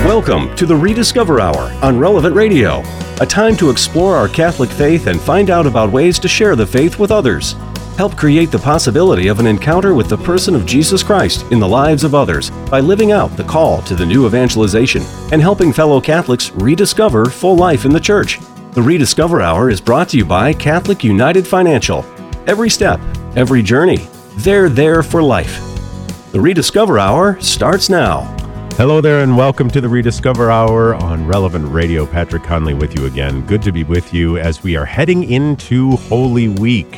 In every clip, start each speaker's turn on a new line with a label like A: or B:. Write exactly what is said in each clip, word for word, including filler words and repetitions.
A: Welcome to the Rediscover Hour on Relevant Radio, a time to explore our Catholic faith and find out about ways to share the faith with others. Help create the possibility of an encounter with the person of Jesus Christ in the lives of others by living out the call to the new evangelization and helping fellow Catholics rediscover full life in the Church. The Rediscover Hour is brought to you by Catholic United Financial. Every step, every journey, they're there for life. The Rediscover Hour starts now.
B: Hello there and welcome to the Rediscover Hour on Relevant Radio. Patrick Conley with you again. Good to be with you as we are heading into Holy Week.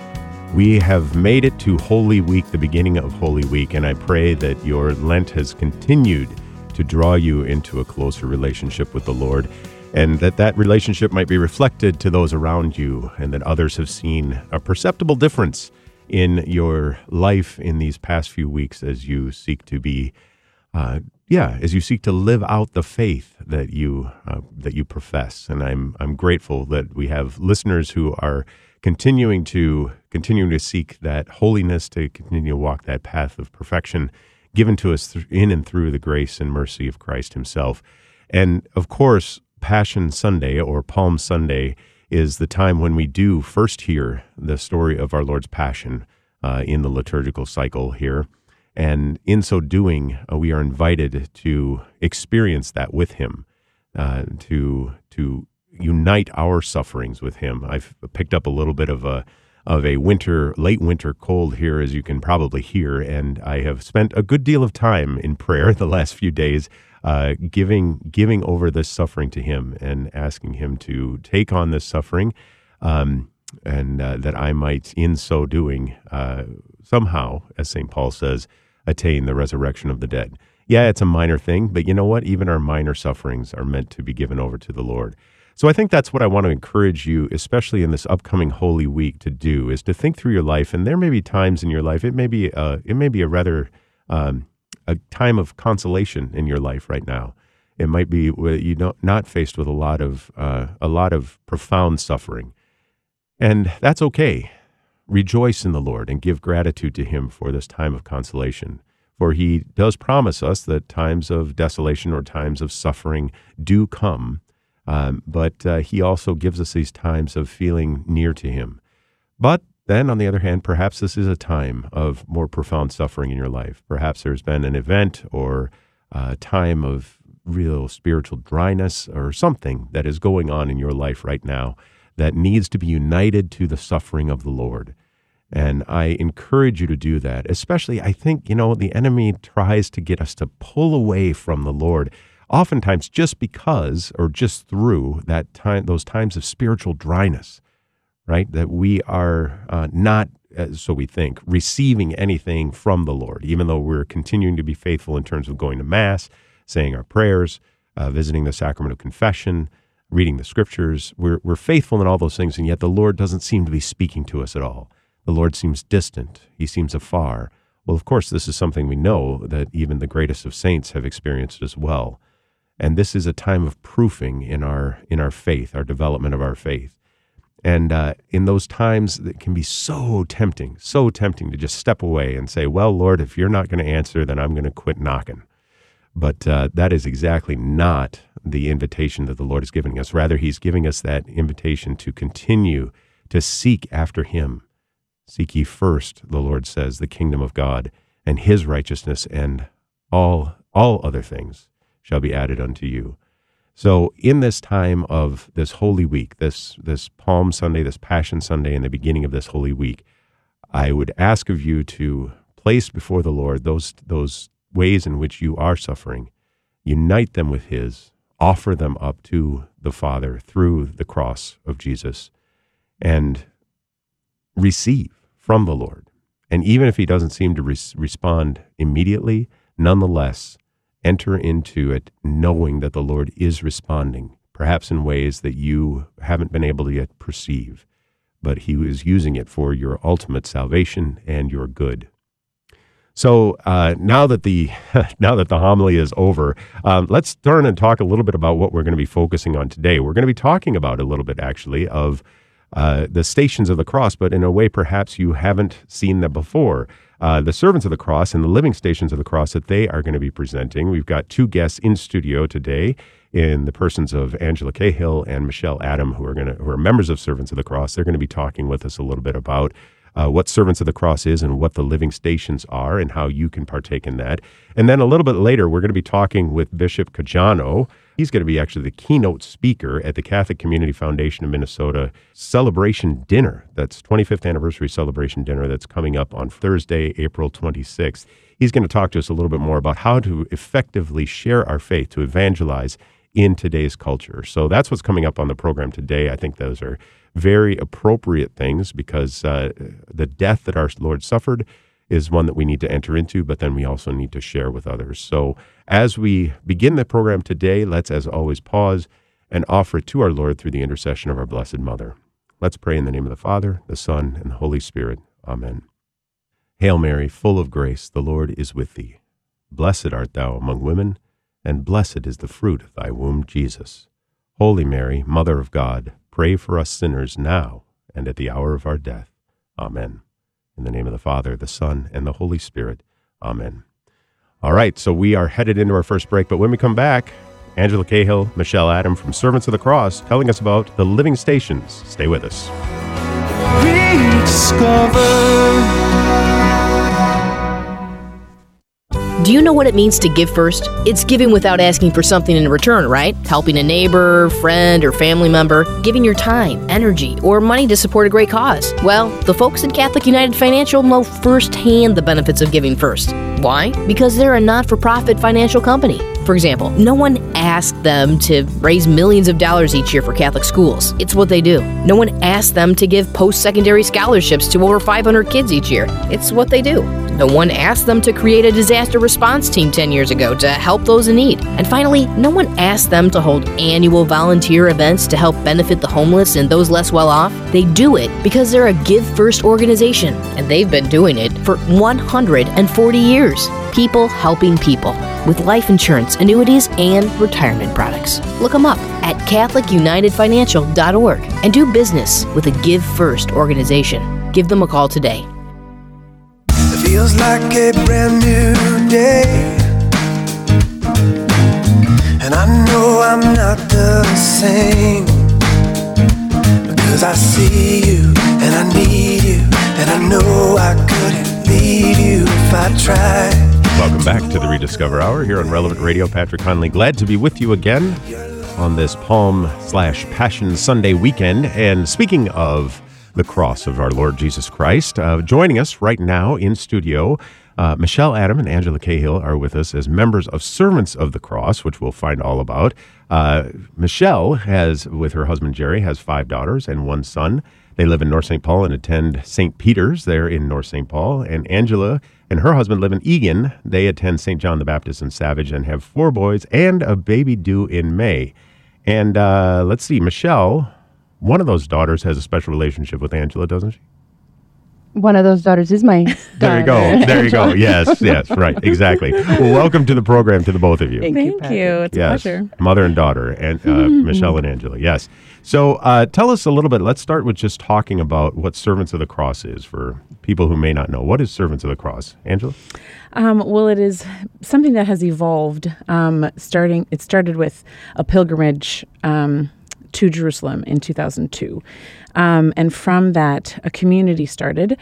B: We have made it to Holy Week, the beginning of Holy Week, and I pray that your Lent has continued to draw you into a closer relationship with the Lord, and that that relationship might be reflected to those around you, and that others have seen a perceptible difference in your life in these past few weeks as you seek to be Uh, yeah, as you seek to live out the faith that you uh, that you profess, and I'm I'm grateful that we have listeners who are continuing to continuing to seek that holiness, to continue to walk that path of perfection given to us th- in and through the grace and mercy of Christ Himself. And of course, Passion Sunday or Palm Sunday is the time when we do first hear the story of our Lord's Passion uh, in the liturgical cycle here. And in so doing, uh, we are invited to experience that with Him, uh, to to unite our sufferings with Him. I've picked up a little bit of a of a winter, late winter cold here, as you can probably hear, and I have spent a good deal of time in prayer the last few days, uh, giving giving over this suffering to Him and asking Him to take on this suffering, um, and uh, that I might, in so doing, uh, somehow, as Saint Paul says, attain the resurrection of the dead. Yeah, it's a minor thing, but you know what? Even our minor sufferings are meant to be given over to the Lord. So I think that's what I want to encourage you, especially in this upcoming Holy Week, to do, is to think through your life. And there may be times in your life, it may be a, it may be a rather um, a time of consolation in your life right now. It might be where you don't not faced with a lot of uh, a lot of profound suffering, and that's okay. Rejoice in the Lord and give gratitude to Him for this time of consolation. For He does promise us that times of desolation or times of suffering do come, um, but uh, He also gives us these times of feeling near to Him. But then, on the other hand, perhaps this is a time of more profound suffering in your life. Perhaps there's been an event or a time of real spiritual dryness or something that is going on in your life right now that needs to be united to the suffering of the Lord. And I encourage you to do that. Especially, I think, you know, the enemy tries to get us to pull away from the Lord, oftentimes just because or just through that time, those times of spiritual dryness, right? That we are uh, not, uh, so we think, receiving anything from the Lord, even though we're continuing to be faithful in terms of going to Mass, saying our prayers, uh, visiting the sacrament of confession, reading the Scriptures. We're, we're faithful in all those things, and yet the Lord doesn't seem to be speaking to us at all. The Lord seems distant. He seems afar. Well, of course, this is something we know that even the greatest of saints have experienced as well. And this is a time of proofing in our in our faith, our development of our faith. And uh, in those times, it can be so tempting, so tempting to just step away and say, well, Lord, if you're not going to answer, then I'm going to quit knocking. But uh, that is exactly not the invitation that the Lord is giving us. Rather, He's giving us that invitation to continue to seek after Him. Seek ye first, the Lord says, the kingdom of God and His righteousness, and all all other things shall be added unto you. So in this time of this Holy Week, this this Palm Sunday, this Passion Sunday, and the beginning of this Holy Week, I would ask of you to place before the Lord those those ways in which you are suffering, unite them with His, offer them up to the Father through the cross of Jesus, and receive from the Lord. And even if He doesn't seem to res- respond immediately, nonetheless, enter into it knowing that the Lord is responding, perhaps in ways that you haven't been able to yet perceive, but He is using it for your ultimate salvation and your good. So uh, now that the now that the homily is over, um, let's turn and talk a little bit about what we're going to be focusing on today. We're going to be talking about a little bit, actually, of uh, the Stations of the Cross, but in a way perhaps you haven't seen them before. Uh, the Servants of the Cross and the Living Stations of the Cross that they are going to be presenting. We've got two guests in studio today in the persons of Angela Cahill and Michelle Adam, who are going to who are members of Servants of the Cross. They're going to be talking with us a little bit about Uh, what Servants of the Cross is and what the living stations are and how you can partake in that. And then a little bit later, we're going to be talking with Bishop Caggiano. He's going to be actually the keynote speaker at the Catholic Community Foundation of Minnesota celebration dinner. That's twenty-fifth anniversary celebration dinner that's coming up on Thursday, April twenty-sixth. He's going to talk to us a little bit more about how to effectively share our faith, to evangelize in today's culture. So that's what's coming up on the program today. I think those are very appropriate things because uh, the death that our Lord suffered is one that we need to enter into, but then we also need to share with others. So as we begin the program today, let's, as always, pause and offer it to our Lord through the intercession of our Blessed Mother. Let's pray in the name of the Father, the Son, and the Holy Spirit. Amen. Hail Mary, full of grace, the Lord is with thee. Blessed art thou among women, and blessed is the fruit of thy womb, Jesus. Holy Mary, Mother of God, pray for us sinners now and at the hour of our death. Amen. In the name of the Father, the Son, and the Holy Spirit. Amen. All right, so we are headed into our first break, but when we come back, Angela Cahill, Michelle Adam from Servants of the Cross telling us about the living stations. Stay with us.
C: Rediscover.
D: Do you know what it means to give first? It's giving without asking for something in return, right? Helping a neighbor, friend, or family member, giving your time, energy, or money to support a great cause. Well, the folks at Catholic United Financial know firsthand the benefits of giving first. Why? Because they're a not-for-profit financial company. For example, no one asked them to raise millions of dollars each year for Catholic schools. It's what they do. No one asked them to give post-secondary scholarships to over five hundred kids each year. It's what they do. No one asked them to create a disaster response team ten years ago to help those in need. And finally, no one asked them to hold annual volunteer events to help benefit the homeless and those less well off. They do it because they're a Give First organization, and they've been doing it for one hundred forty years. People helping people with life insurance, annuities, and retirement products. Look them up at Catholic United Financial dot org and do business with a Give First organization. Give them a call today.
C: It feels like a brand new day, and I know I'm not the same, because I see you and I need you, and I know I couldn't leave you if I tried.
B: Welcome back to the Rediscover Hour here on Relevant Radio. Patrick Conley, glad to be with you again on this Palm slash Passion Sunday weekend. And speaking of the cross of our Lord Jesus Christ, uh, joining us right now in studio, uh, Michelle Adam and Angela Cahill are with us as members of Servants of the Cross, which we'll find all about. Uh, Michelle has, with her husband Jerry, has five daughters and one son. They live in North Saint Paul and attend Saint Peter's there in North Saint Paul. And Angela and her husband live in Eagan. They attend Saint John the Baptist in Savage and have four boys and a baby due in May. And uh, let's see, Michelle, one of those daughters has a special relationship with Angela, doesn't she?
E: One of those daughters is my daughter.
B: There you go. There you go. Yes, yes, right. Exactly. Well, welcome to the program to the both of you.
E: Thank,
F: Thank
E: you,
F: you. It's
B: yes.
F: a pleasure.
B: Mother and daughter, and uh, Michelle and Angela. Yes. So uh, tell us a little bit. Let's start with just talking about what Servants of the Cross is for people who may not know. What is Servants of the Cross? Angela?
F: Um, well, it is something that has evolved. Um, starting, it started with a pilgrimage um, to Jerusalem in two thousand two. Um, and from that, a community started.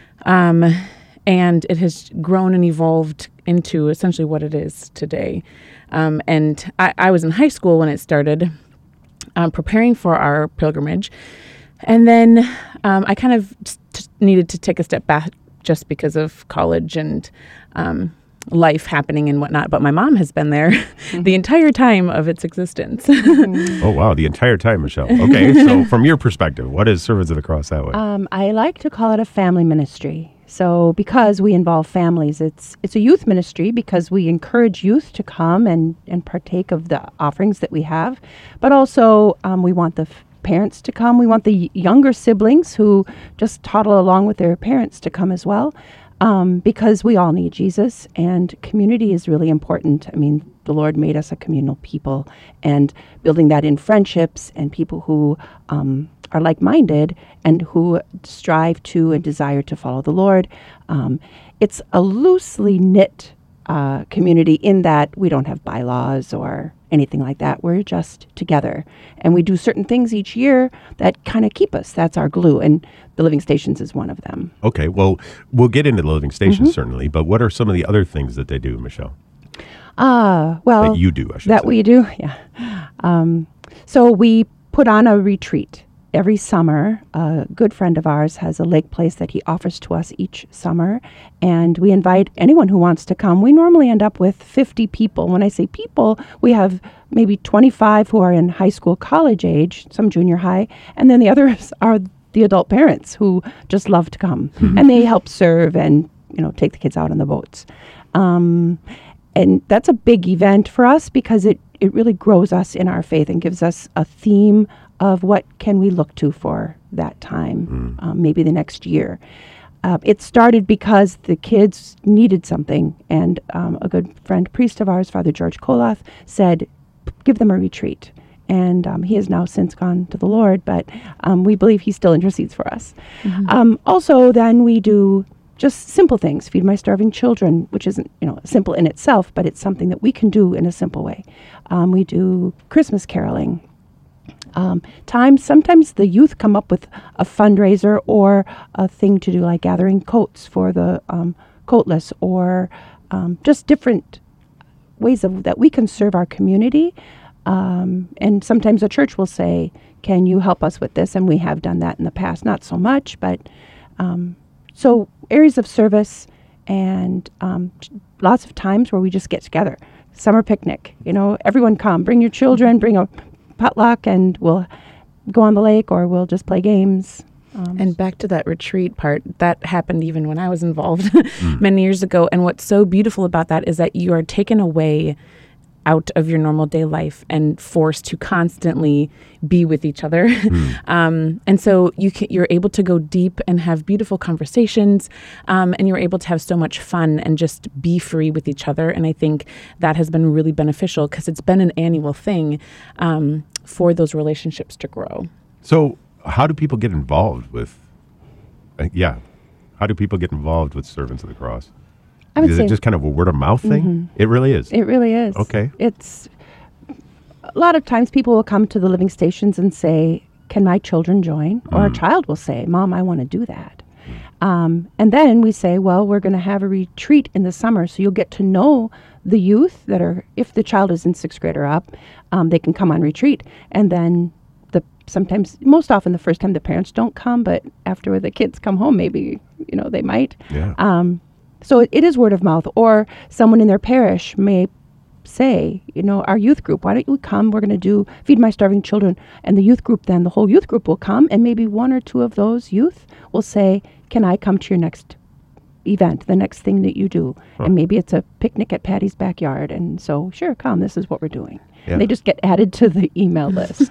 F: Um, and it has grown and evolved into essentially what it is today. Um, and I, I was in high school when it started, um, preparing for our pilgrimage. And then um, I kind of t- needed to take a step back just because of college and um, life happening and whatnot. But my mom has been there the entire time of its existence.
B: Oh, wow. The entire time, Michelle. Okay. So from your perspective, what is Servants of the Cross that way?
E: Um, I like to call it a family ministry. So because we involve families, it's it's a youth ministry because we encourage youth to come and, and partake of the offerings that we have. But also um, we want the f- parents to come. We want the y- younger siblings who just toddle along with their parents to come as well. Um, because we all need Jesus, and community is really important. I mean, the Lord made us a communal people, and building that in friendships and people who um, are like-minded and who strive to and desire to follow the Lord. Um, it's a loosely knit uh, community in that we don't have bylaws or anything like that. We're just together. And we do certain things each year that kind of keep us. That's our glue. And the Living Stations is one of them.
B: Okay, well, we'll get into the Living Stations mm-hmm. certainly, but what are some of the other things that they do, Michelle?
E: Uh, well,
B: that you do, I should
E: that
B: say.
E: we do, yeah. Um, so we put on a retreat every summer. A good friend of ours has a lake place that he offers to us each summer, and we invite anyone who wants to come. We normally end up with fifty people. When I say people, we have maybe twenty-five who are in high school, college age, some junior high, and then the others are the adult parents who just love to come, mm-hmm. and they help serve and, you know, take the kids out on the boats. Um, and that's a big event for us because it, it really grows us in our faith and gives us a theme of what can we look to for that time, mm. um, maybe the next year. Uh, it started because the kids needed something, and um, a good friend, priest of ours, Father George Koloth, said, give them a retreat. And um, he has now since gone to the Lord, but um, we believe he still intercedes for us. Mm-hmm. Um, also, then we do just simple things, Feed My Starving Children, which isn't, you know, simple in itself, but it's something that we can do in a simple way. Um, we do Christmas caroling. Um, times, sometimes the youth come up with a fundraiser or a thing to do, like gathering coats for the um, coatless, or um, just different ways of that we can serve our community. Um, and sometimes a church will say, can you help us with this? And we have done that in the past, not so much, but um, so areas of service and um, lots of times where we just get together. Summer picnic, you know, everyone come, bring your children, bring a potluck, and we'll go on the lake or we'll just play games. Um,
F: and back to that retreat part, that happened even when I was involved mm. many years ago. And what's so beautiful about that is that you are taken away out of your normal day life and forced to constantly be with each other. Mm. um, and so you can, you're able to go deep and have beautiful conversations, um, and you're able to have so much fun and just be free with each other. And I think that has been really beneficial because it's been an annual thing um, for those relationships to grow.
B: So how do people get involved with, uh, yeah, how do people get involved with Servants of the Cross?
E: I would
B: is
E: say
B: it just kind of a word of mouth thing?
E: Mm-hmm.
B: It really is.
E: It really is.
B: Okay.
E: It's a lot of times people will come to the Living Stations and say, can my children join? Mm. Or a child will say, Mom, I want to do that. Mm. Um, and then we say, well, we're going to have a retreat in the summer, so you'll get to know the youth that are, if the child is in sixth grade or up, um, they can come on retreat. And then the sometimes, most often the first time the parents don't come, but after the kids come home, maybe, you know, they might.
B: Yeah.
E: Um, So it, it is word of mouth, or someone in their parish may say, you know, our youth group, why don't you come? We're going to do Feed My Starving Children. And the youth group, then the whole youth group will come, and maybe one or two of those youth will say, can I come to your next event, the next thing that you do? Huh. And maybe it's a picnic at Patty's backyard. And so, sure, come, this is what we're doing. Yeah. They just get added to the email list.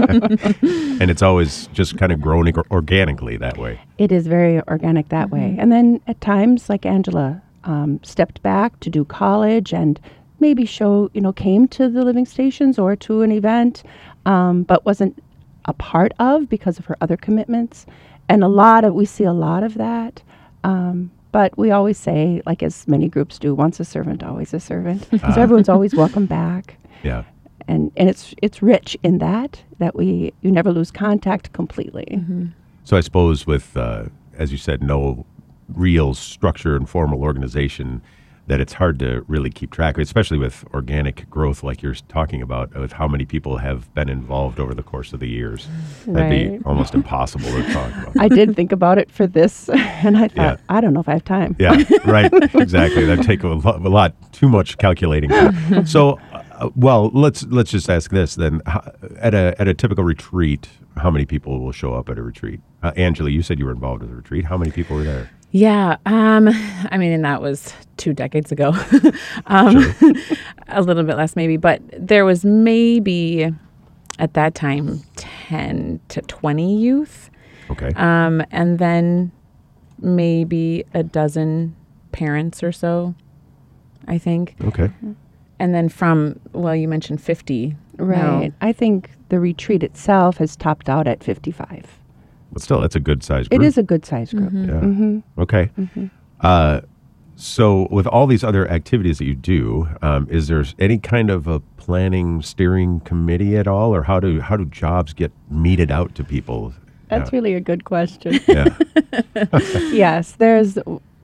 B: And it's always just kind of growing or- organically that way.
E: It is very organic that mm-hmm. way. And then at times, like Angela um, stepped back to do college and maybe show, you know, came to the Living Stations or to an event, um, but wasn't a part of because of her other commitments. And a lot of, we see a lot of that. Um, But we always say, like as many groups do, once a servant, always a servant. Uh-huh. So everyone's always welcome back.
B: Yeah.
E: And and it's it's rich in that, that we, you never lose contact completely.
F: Mm-hmm.
B: So I suppose with, uh, as you said, no real structure and formal organization, that it's hard to really keep track of, especially with organic growth like you're talking about, with how many people have been involved over the course of the years. That'd
E: right.
B: be almost impossible to talk about.
E: I did think about it for this, and I thought,
B: Yeah.
E: I don't know if I have time.
B: Yeah, right, exactly. That'd take a lot, a lot too much calculating. So, uh, well, let's let's just ask this then. How, at a at a typical retreat, how many people will show up at a retreat? Uh, Angela, you said you were involved with a retreat. How many people were there?
F: Yeah, um, I mean, and that was two decades ago. um,
B: Sure.
F: A little bit less maybe, but there was maybe at that time ten to twenty youth.
B: Okay.
F: Um, and then maybe a dozen parents or so, I think.
B: Okay.
F: And then from, well, you mentioned fifty
E: Right.
F: No.
E: I think the retreat itself has topped out at fifty-five.
B: But still, that's a good size
E: It
B: group.
E: is a good size group.
F: Mm-hmm.
B: Yeah.
E: Mm-hmm.
B: Okay.
E: Mm-hmm.
B: Uh, so with all these other activities that you do, um, is there any kind of a planning steering committee at all, or how do how do jobs get meted out to people?
E: That's
B: Yeah.
E: really a good question.
B: Yeah.
E: Yes, there's,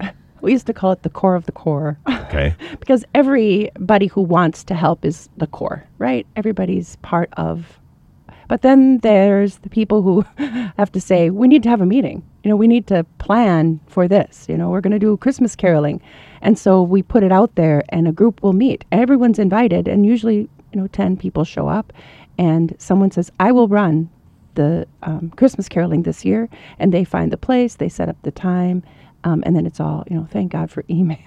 E: we used to call it the core of the core.
B: Okay.
E: Because everybody who wants to help is the core, right? Everybody's part of. But then there's the people who have to say, we need to have a meeting. You know, we need to plan for this. You know, we're going to do Christmas caroling. And so we put it out there and a group will meet. Everyone's invited. And usually, you know, ten people show up. And someone says, I will run the um, Christmas caroling this year. And they find the place, they set up the time. Um, and then it's all, you know, thank God for email.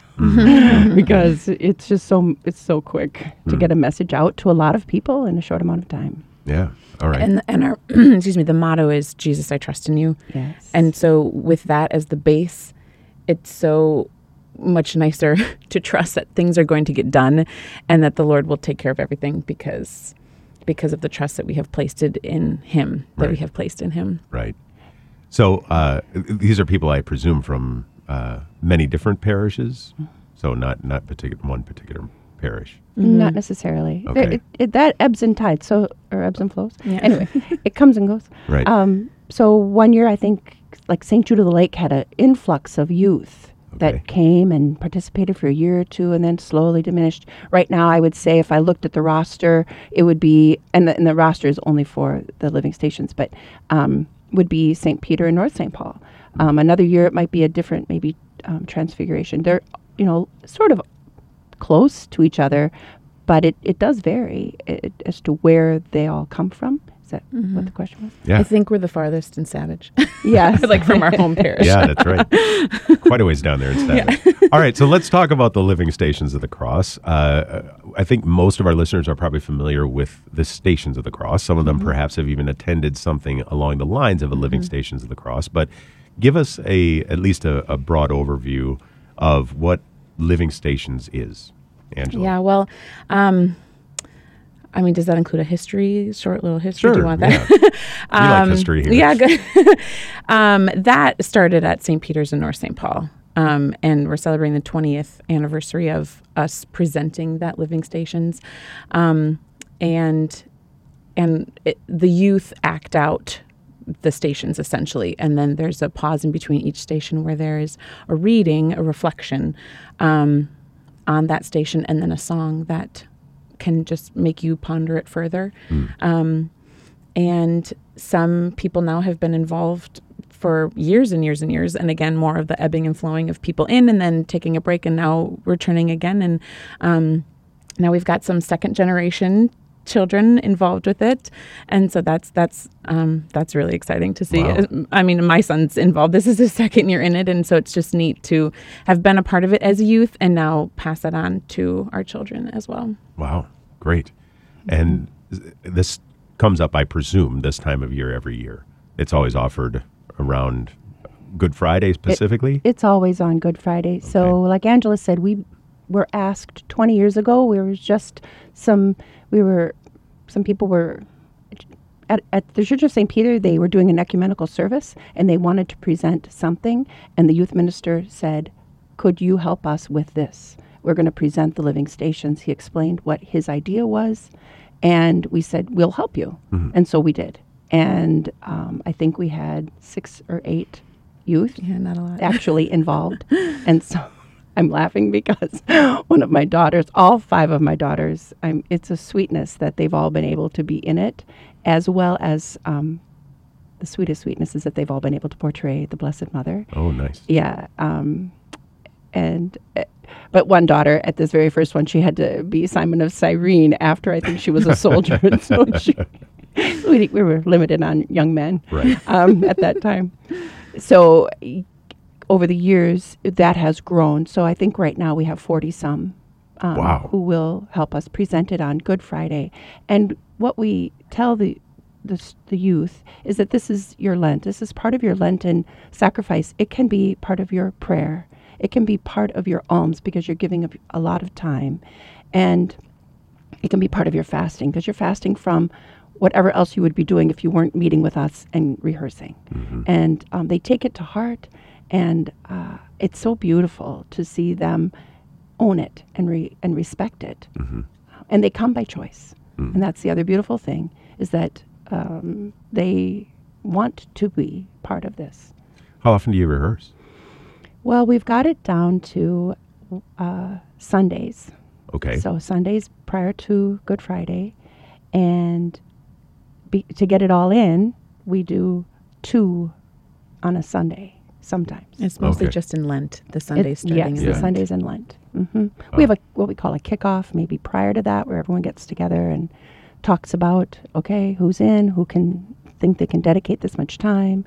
E: Because it's just so, it's so quick to get a message out to a lot of people in a short amount of time.
B: Yeah. All right.
F: And and our excuse me, the motto is Jesus, I trust in you.
E: Yes.
F: And so with that as the base, it's so much nicer to trust that things are going to get done and that the Lord will take care of everything because because of the trust that we have placed it in him, that
B: Right.
F: we have placed in him.
B: Right. So uh, these are people, I presume, from uh, many different parishes. So not not particular one particular parish.
E: Not necessarily.
B: Okay.
E: There- It, it, that ebbs and tides, so or ebbs and flows.
F: Yeah.
E: Anyway, it comes and goes.
B: Right.
E: Um, so one year, I think, like Saint Jude of the Lake had an influx of youth
B: Okay.
E: that came and participated for a year or two, and then slowly diminished. Right now, I would say if I looked at the roster, it would be, and the, and the roster is only for the living stations, but um, would be Saint Peter and North Saint Paul. Um, another year, it might be a different, maybe um, Transfiguration. They're, you know, sort of close to each other, but it, it does vary it, as to where they all come from. Is that what the question was?
B: Yeah.
F: I think we're the farthest in Savage.
E: Yes.
F: Like from our home parish.
B: Yeah, that's right. Quite a ways down there in Stafford. All right, so let's talk about the Living Stations of the Cross. Uh, I think most of our listeners are probably familiar with the Stations of the Cross. Some of them perhaps have even attended something along the lines of a Living Stations of the Cross. But give us a at least a, a broad overview of what Living Stations is, Angela.
F: Yeah, well, um, I mean, does that include a history, short little history?
B: Sure.
F: Do you want that?
B: Yeah. We like history here.
F: Yeah, good. um, that started at Saint Peter's and North Saint Paul. Um, and we're celebrating the twentieth anniversary of us presenting that Living Stations. Um, and and it, the youth act out the stations essentially. And then there's a pause in between each station where there is a reading, a reflection um, on that station, and then a song that can just make you ponder it further. Um, and some people now have been involved for years and years and years. And again, more of the ebbing and flowing of people in and then taking a break and now returning again. And um, now we've got some second generation children involved with it. And so that's that's um, that's really exciting to see.
B: Wow.
F: I mean, my son's involved. This is his second year in it. And so it's just neat to have been a part of it as a youth and now pass it on to our children as well.
B: Wow, great. And this comes up, I presume, this time of year every year. It's always offered around Good Friday specifically?
E: It's always on Good Friday. So
B: Okay.
E: like Angela said, we were asked twenty years ago. We were just some, we were, some people were, at, at the Church of Saint Peter, they were doing an ecumenical service and they wanted to present something. And the youth minister said, could you help us with this? We're going to present the Living Stations. He explained what his idea was. And we said, we'll help you.
B: Mhm.
E: And so we did. And um, I think we had six or eight youth
F: Yeah, not a lot.
E: actually involved. And so I'm laughing because one of my daughters, all five of my daughters, I'm, it's a sweetness that they've all been able to be in it, as well as um, the sweetest sweetness is that they've all been able to portray the Blessed Mother.
B: Oh, nice.
E: Yeah. Um, and, uh, but one daughter at this very first one, she had to be Simon of Cyrene after I think she was a soldier. And so she, we, we were limited on young men
B: Right.
E: um, at that time. So y- over the years, that has grown. So I think right now we have forty some um,
B: Wow.
E: who will help us present it on Good Friday. And what we tell the, the s- the youth is that this is your Lent. This is part of your Lenten sacrifice. It can be part of your prayer. It can be part of your alms because you're giving up a lot of time. And it can be part of your fasting because you're fasting from whatever else you would be doing if you weren't meeting with us and rehearsing. Mm-hmm. And um, they take it to heart, and uh, it's so beautiful to see them own it and re- and respect it. Mm-hmm. And they come by choice. Mm-hmm. And that's the other beautiful thing, is that um, they want to be part of this.
B: How often do you rehearse?
E: Well, we've got it down to uh, Sundays.
B: Okay.
E: So Sundays prior to Good Friday. And be, to get it all in, we do two on a Sunday sometimes.
F: It's mostly
B: Okay.
F: just in Lent, the Sundays
E: It-
F: starting
E: yes,
F: in
E: the
B: Yeah.
F: Lent.
E: Sundays in Lent. hmm We have a what we call a kickoff, maybe prior to that, where everyone gets together and talks about, okay, who's in, who can think they can dedicate this much time.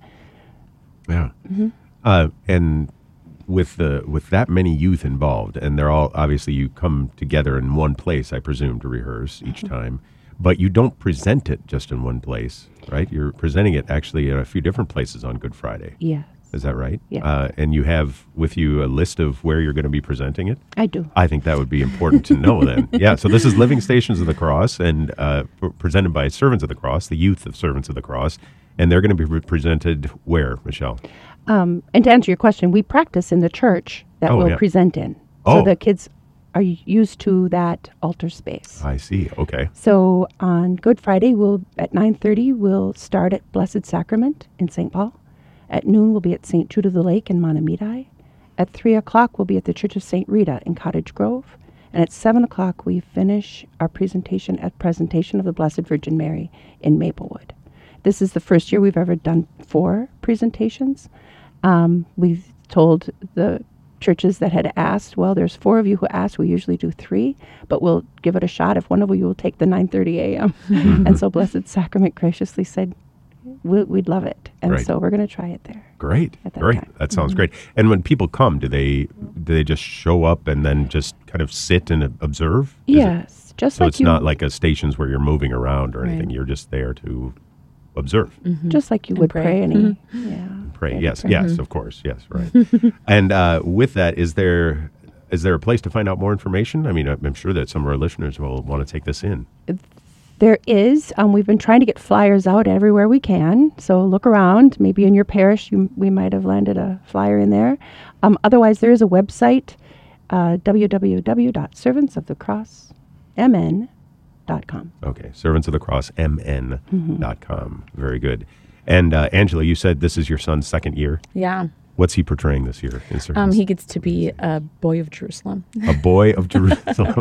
B: Yeah.
E: Mm-hmm.
B: Uh, and with the with that many youth involved, and they're all obviously you come together in one place, I presume, to rehearse each
E: Mm-hmm.
B: time, but you don't present it just in one place, right? You're presenting it actually in a few different places on Good Friday.
E: Yes,
B: Is that right?
E: Yeah.
B: Uh, and you have with you a list of where you're going to be presenting it?
E: I do.
B: I think that would be important to know then. Yeah, so this is Living Stations of the Cross, and uh, p- presented by Servants of the Cross, the youth of Servants of the Cross, and they're going to be re- presented where, Michelle?
E: Um, and to answer your question, we practice in the church that
B: Oh,
E: we'll
B: yeah.
E: present in.
B: Oh.
E: So the kids are used to that altar space.
B: I see. Okay.
E: So on Good Friday, we'll at nine thirty, we'll start at Blessed Sacrament in Saint Paul. At noon, we'll be at Saint Jude of the Lake in Montemedi. At three o'clock, we'll be at the Church of Saint Rita in Cottage Grove. And at seven o'clock, we finish our presentation at Presentation of the Blessed Virgin Mary in Maplewood. This is the first year we've ever done four presentations. Um, we've told the churches that had asked, well, there's four of you who asked, we usually do three, but we'll give it a shot if one of you will take the nine thirty a.m. And so Blessed Sacrament graciously said, we, we'd love it. And
B: Right.
E: so we're going to try it there.
B: Great.
E: At that
B: Great.
E: time.
B: That sounds great. And when people come, do they do they just show up and then just kind of sit and ob- observe? Is it-
E: Yes, just
B: so
E: like
B: it's
E: you,
B: not like a stations where you're moving around or
F: Right.
B: anything. You're just there to observe.
E: just like you
F: And
E: would
F: pray.
E: pray, any, yeah.
B: Pray.
E: Yeah,
B: Yes.
E: pray.
B: Yes. Of course. Yes. Right. And uh, with that, is there is there a place to find out more information? I mean, I'm I'm sure that some of our listeners will want to take this in.
E: There is. Um, we've been trying to get flyers out everywhere we can. So look around. Maybe in your parish, you, we might have landed a flyer in there. Um, otherwise, there is a website, uh, w w w dot servants of the cross m n dot com.
B: Okay. Servants of the Cross M N dot com. Very good. And uh, Angela, you said this is your son's second year.
F: Yeah.
B: What's he portraying this year in
F: Um,
B: Servants?
F: he gets to be a boy of Jerusalem.
B: A boy of Jerusalem.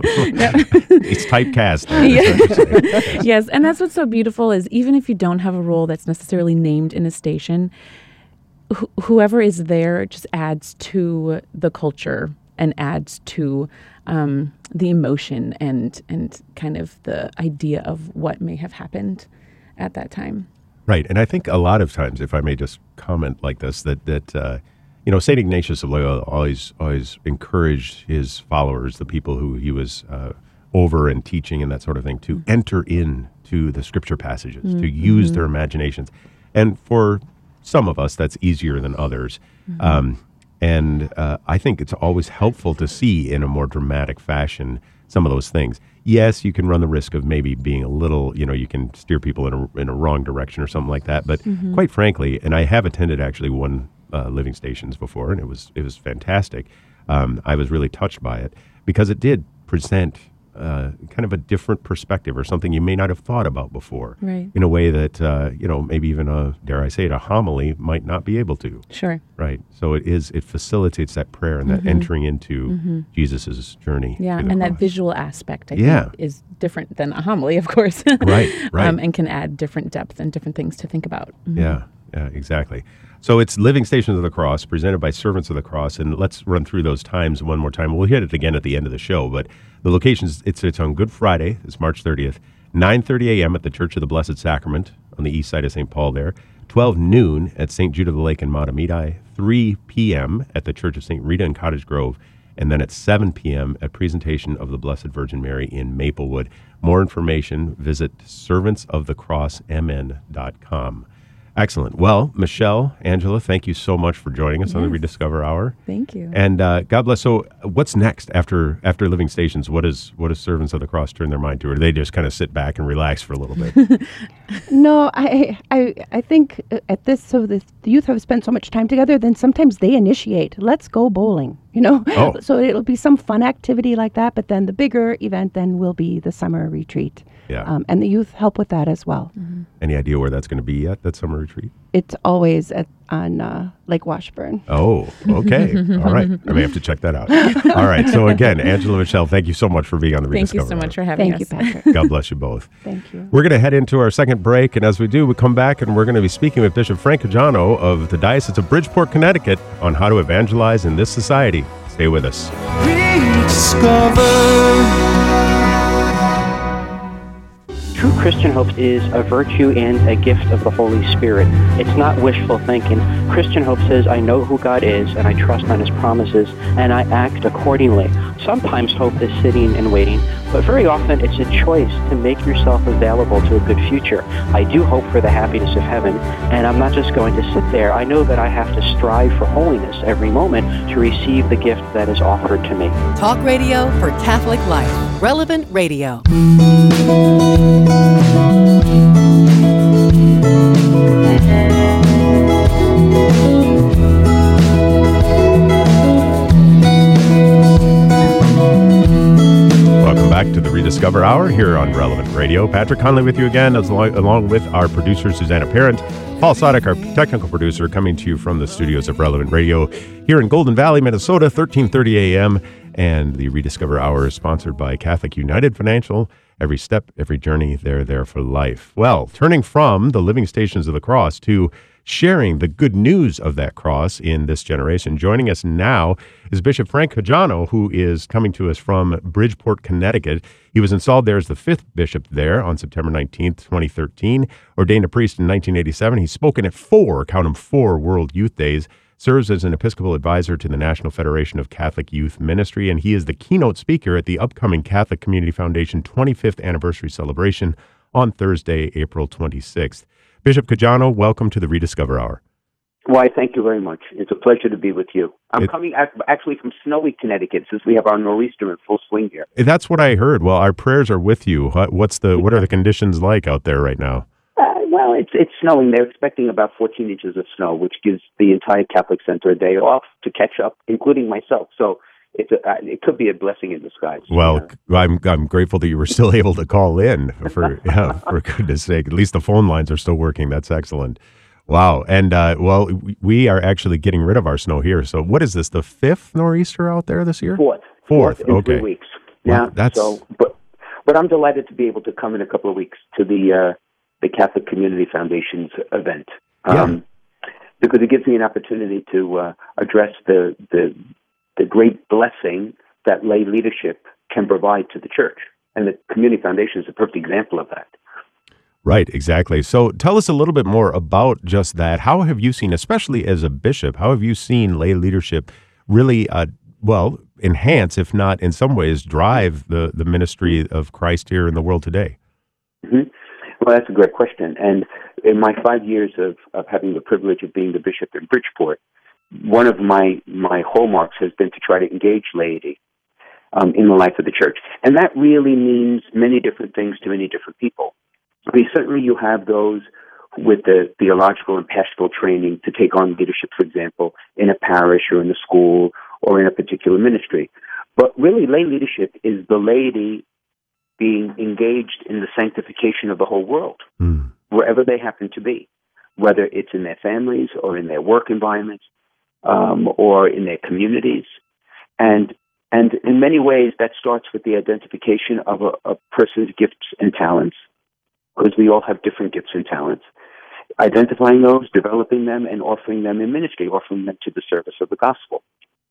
B: It's typecast. there, is what you're saying.
F: Yes, and that's what's so beautiful is even if you don't have a role that's necessarily named in a station, wh- whoever is there just adds to the culture and adds to um, the emotion and and kind of the idea of what may have happened at that time.
B: Right, and I think a lot of times, if I may just comment like this, that that uh, you know, Saint Ignatius of Loyola always always encouraged his followers, the people who he was uh, over and teaching and that sort of thing, to enter into the scripture passages, to use their imaginations, and for some of us, that's easier than others. Um, and uh, I think it's always helpful to see in a more dramatic fashion some of those things. Yes, you can run the risk of maybe being a little, you know, you can steer people in a, in a wrong direction or something like that. But quite frankly, and I have attended actually one uh, Living Stations before, and it was it was fantastic. Um, I was really touched by it because it did present uh, kind of a different perspective or something you may not have thought about before,
F: Right.
B: in a way that uh, you know, maybe even a, dare I say it, a homily might not be able to.
F: Sure.
B: Right. So it is. It facilitates that prayer and that entering into Jesus's journey.
F: Yeah,
B: to the
F: and that
B: cross.
F: visual aspect, I
B: Yeah.
F: think, is different than a homily, of course.
B: Right, right.
F: Um, and can add different depth and different things to think about. Mhm.
B: Yeah. Yeah. Exactly. So it's Living Stations of the Cross, presented by Servants of the Cross, and let's run through those times one more time. We'll hit it again at the end of the show, but the locations. It's it's on Good Friday. It's March thirtieth, nine thirty a.m. at the Church of the Blessed Sacrament on the east side of Saint Paul. There, twelve noon at Saint Jude of the Lake in Montemedi, three p.m. at the Church of Saint Rita in Cottage Grove, and then at seven p.m. at Presentation of the Blessed Virgin Mary in Maplewood. More information, visit servants of the cross m n dot com. Excellent. Well, Michelle, Angela, thank you so much for joining us yes. on the Rediscover Hour.
F: Thank you.
B: And uh, God bless. So what's next after after Living Stations? What is what does Servants of the Cross turn their mind to? Or do they just kind of sit back and relax for a little bit?
E: No, I, I I think at this, so the, the youth have spent so much time together, then sometimes they initiate, let's go bowling, you know?
B: Oh.
E: So it'll be some fun activity like that, but then the bigger event then will be the summer retreat.
B: Yeah.
E: Um, and the youth help with that as well.
F: Mm-hmm.
B: Any idea where that's going to be yet, that summer retreat?
E: It's always at, on uh, Lake Washburn.
B: Oh, okay. All right. I may have to check that out. All right. So again, Angela, Michelle, thank you so much for being on the
F: Thank
B: Rediscover
F: you so
B: Hour.
F: much for having
E: Thank
F: us.
E: you, Patrick.
B: God bless you both.
E: Thank you.
B: We're going to head into our second break, and as we do, we come back and we're going to be speaking with Bishop Frank Caggiano of the Diocese of Bridgeport, Connecticut, on how to evangelize in this society. Stay with us.
C: Rediscover.
G: True Christian hope is a virtue and a gift of the Holy Spirit. It's not wishful thinking. Christian hope says, I know who God is, and I trust on His promises, and I act accordingly. Sometimes hope is sitting and waiting, but very often it's a choice to make yourself available to a good future. I do hope for the happiness of heaven, and I'm not just going to sit there. I know that I have to strive for holiness every moment to receive the gift that is offered to me.
H: Talk radio for Catholic life. Relevant Radio.
B: Welcome back to the Rediscover Hour here on Relevant Radio. Patrick Conley with you again, as lo- along with our producer, Susanna Parent. Paul Sadek, our technical producer, coming to you from the studios of Relevant Radio here in Golden Valley, Minnesota, thirteen thirty a.m. And the Rediscover Hour is sponsored by Catholic United Financial. Every step, every journey, they're there for life. Well, turning from the living stations of the cross to sharing the good news of that cross in this generation. Joining us now is Bishop Frank Caggiano, who is coming to us from Bridgeport, Connecticut. He was installed there as the fifth bishop there on September nineteenth, twenty thirteen, ordained a priest in nineteen eighty-seven. He's spoken at four, count them, four World Youth Days, serves as an Episcopal advisor to the National Federation of Catholic Youth Ministry, and he is the keynote speaker at the upcoming Catholic Community Foundation twenty-fifth anniversary celebration on Thursday, April twenty-sixth. Bishop Caggiano, welcome to the Rediscover Hour.
I: Why, thank you very much. It's a pleasure to be with you. I'm
B: it,
I: coming actually from snowy Connecticut, since we have our nor'easter in full swing here.
B: That's what I heard. Well, our prayers are with you. What's the what are the conditions like out there right now?
I: Uh, well, it's it's snowing. They're expecting about fourteen inches of snow, which gives the entire Catholic Center a day off to catch up, including myself. So it's a, uh, it could be a blessing in disguise.
B: Well,
I: uh,
B: I'm I'm grateful that you were still able to call in. For yeah, for goodness sake, at least the phone lines are still working. That's excellent. Wow. And uh, well, we are actually getting rid of our snow here. So what is this? The fifth nor'easter out there this year?
I: Fourth.
B: Fourth.
I: Fourth in
B: okay.
I: three weeks. Yeah.
B: Well, that's
I: so, but but I'm delighted to be able to come in a couple of weeks to the uh, the Catholic Community Foundation's event. Um, yeah. Because it gives me an opportunity to uh, address the, the the great blessing that lay leadership can provide to the church. And the Community Foundation is a perfect example of that.
B: Right, exactly. So tell us a little bit more about just that. How have you seen, especially as a bishop, how have you seen lay leadership really, uh, well, enhance, if not in some ways, drive the, the ministry of Christ here in the world today?
I: Mm-hmm. Well, that's a great question. And in my five years of, of having the privilege of being the bishop in Bridgeport, one of my, my hallmarks has been to try to engage laity um, in the life of the church. And that really means many different things to many different people. I mean, certainly you have those with the theological and pastoral training to take on leadership, for example, in a parish or in a school or in a particular ministry. But really, lay leadership is the laity being engaged in the sanctification of the whole world, mm. wherever they happen to be, whether it's in their families or in their work environments um, or in their communities. And and in many ways, that starts with the identification of a, a person's gifts and talents, because we all have different gifts and talents, identifying those, developing them, and offering them in ministry, offering them to the service of the gospel.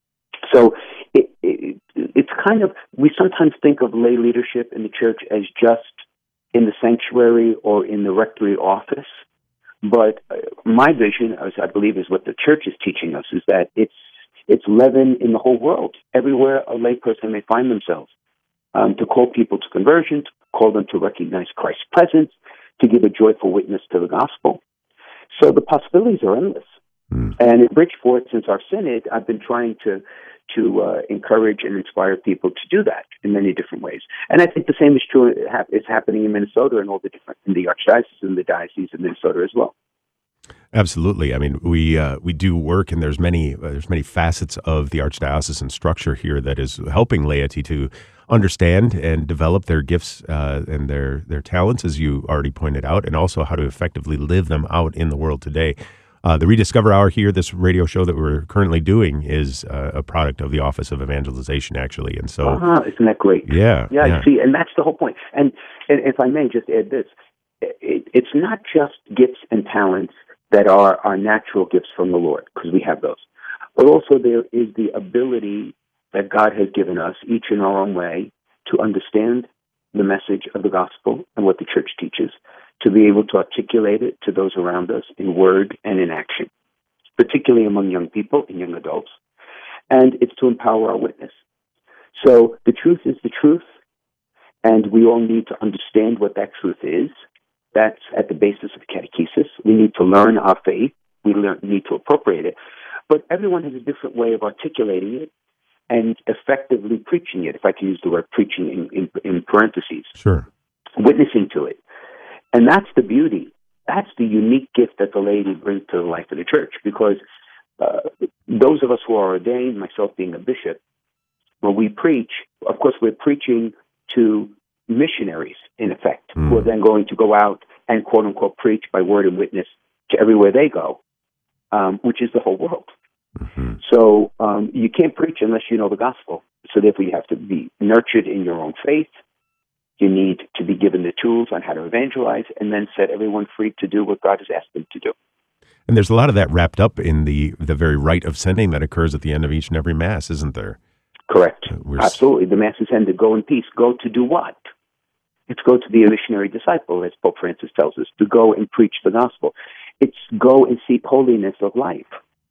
I: So it, it, it's kind of, we sometimes think of lay leadership in the church as just in the sanctuary or in the rectory office. But my vision, as I believe is what the church is teaching us, is that it's it's leaven in the whole world, everywhere a lay person may find themselves, um, to call people to conversion, to call them to recognize Christ's presence, to give a joyful witness to the gospel. So the possibilities are endless. Mm. And in Bridgeport, since our synod, I've been trying to to uh, encourage and inspire people to do that in many different ways. And I think the same is true. It's happening in Minnesota and all the different in the archdiocese and the diocese of Minnesota as well.
B: Absolutely. I mean, we uh, we do work, and there's many uh, there's many facets of the archdiocesan structure here that is helping laity to understand and develop their gifts uh, and their their talents, as you already pointed out, and also how to effectively live them out in the world today. Uh, the Rediscover Hour here, this radio show that we're currently doing, is uh, a product of the Office of Evangelization, actually. And so,
I: uh-huh. Isn't that great?
B: Yeah,
I: yeah,
B: yeah.
I: See, and that's the whole point. And, and if I may just add this, it, it's not just gifts and talents that are our natural gifts from the Lord, because we have those, but also there is the ability that God has given us, each in our own way, to understand the message of the gospel and what the church teaches, to be able to articulate it to those around us in word and in action, particularly among young people and young adults. And it's to empower our witness. So the truth is the truth, and we all need to understand what that truth is. That's at the basis of catechesis. We need to learn our faith. We learn, need to appropriate it. But everyone has a different way of articulating it and effectively preaching it, if I can use the word preaching in, in, in parentheses.
B: Sure.
I: Witnessing to it. And that's the beauty. That's the unique gift that the laity brings to the life of the church, because uh, those of us who are ordained, myself being a bishop, when we preach, of course, we're preaching to missionaries, in effect, mm. who are then going to go out and, quote-unquote, preach by word and witness to everywhere they go, um, which is the whole world. Mm-hmm. So um, you can't preach unless you know the gospel. So therefore you have to be nurtured in your own faith. You need to be given the tools on how to evangelize, and then set everyone free to do what God has asked them to do.
B: And there's a lot of that wrapped up in the the very rite of sending that occurs at the end of each and every Mass, isn't there?
I: Correct.
B: Uh,
I: Absolutely. The Mass is ended, go in peace. Go to do what? It's go to be a missionary disciple, as Pope Francis tells us, to go and preach the gospel. It's go and seek holiness of life,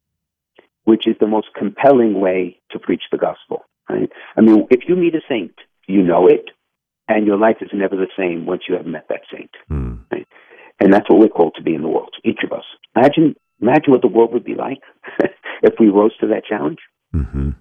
I: which is the most compelling way to preach the gospel. Right? I mean, if you meet a saint, you know it, and your life is never the same once you have met that saint. Mm. Right? And that's what we're called to be in the world, each of us. Imagine imagine what the world would be like if we rose to that challenge.
B: Mm-hmm.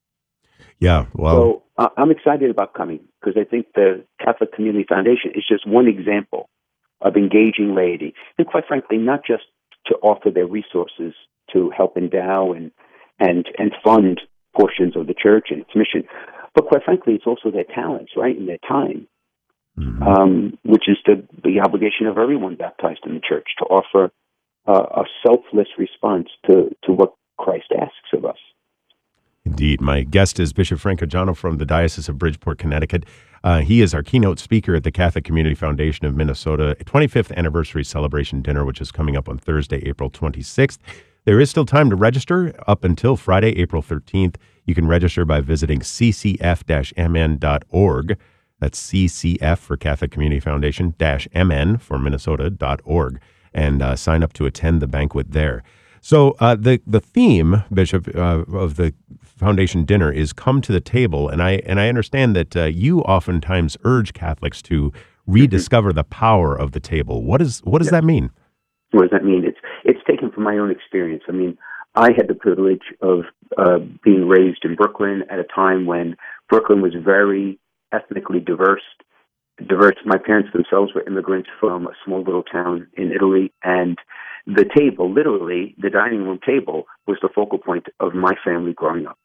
B: Yeah, well...
I: So uh, I'm excited about coming, because I think the Catholic Community Foundation is just one example of engaging laity. And quite frankly, not just to offer their resources to help endow and, and, and fund portions of the church and its mission, but quite frankly, it's also their talents, right, and their time, mm-hmm. um, which is the, the obligation of everyone baptized in the church, to offer uh, a selfless response to, to what Christ asks of us.
B: Indeed. My guest is Bishop Frank Caggiano from the Diocese of Bridgeport, Connecticut. Uh, he is our keynote speaker at the Catholic Community Foundation of Minnesota twenty-fifth Anniversary Celebration Dinner, which is coming up on Thursday, April twenty-sixth. There is still time to register up until Friday, April thirteenth. You can register by visiting c c f dash m n dot org. That's C C F for Catholic Community Foundation, dash M N for Minnesota dot org, and uh, sign up to attend the banquet there. So uh, the the theme, Bishop, uh, of the foundation dinner is "Come to the Table," and I and I understand that uh, you oftentimes urge Catholics to rediscover mm-hmm. the power of the table. What is what does yeah. that mean?
I: What does that mean? It's it's taken from my own experience. I mean, I had the privilege of uh, being raised in Brooklyn at a time when Brooklyn was very ethnically diverse. Diverse. My parents themselves were immigrants from a small little town in Italy, and the table, literally, the dining room table, was the focal point of my family growing up.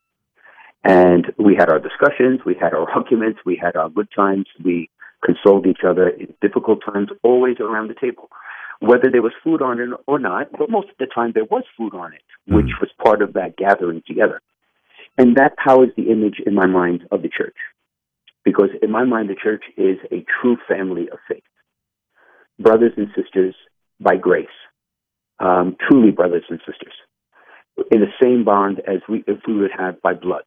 I: And we had our discussions, we had our arguments, we had our good times, we consoled each other in difficult times, always around the table. Whether there was food on it or not, but most of the time there was food on it, which mm. was part of that gathering together. And that powers the image in my mind of the church. Because in my mind, the church is a true family of faith. Brothers and sisters by grace. Um, truly brothers and sisters, in the same bond as we, if we would have by blood.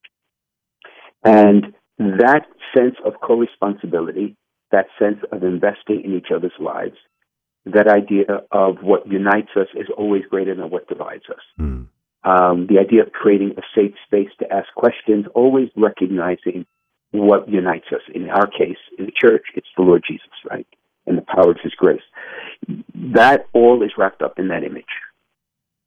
I: And that sense of co-responsibility, that sense of investing in each other's lives, that idea of what unites us is always greater than what divides us. Mm. Um, the idea of creating a safe space to ask questions, always recognizing what unites us. In our case, in the church, it's the Lord Jesus, right? And the power of his grace. That all is wrapped up in that image.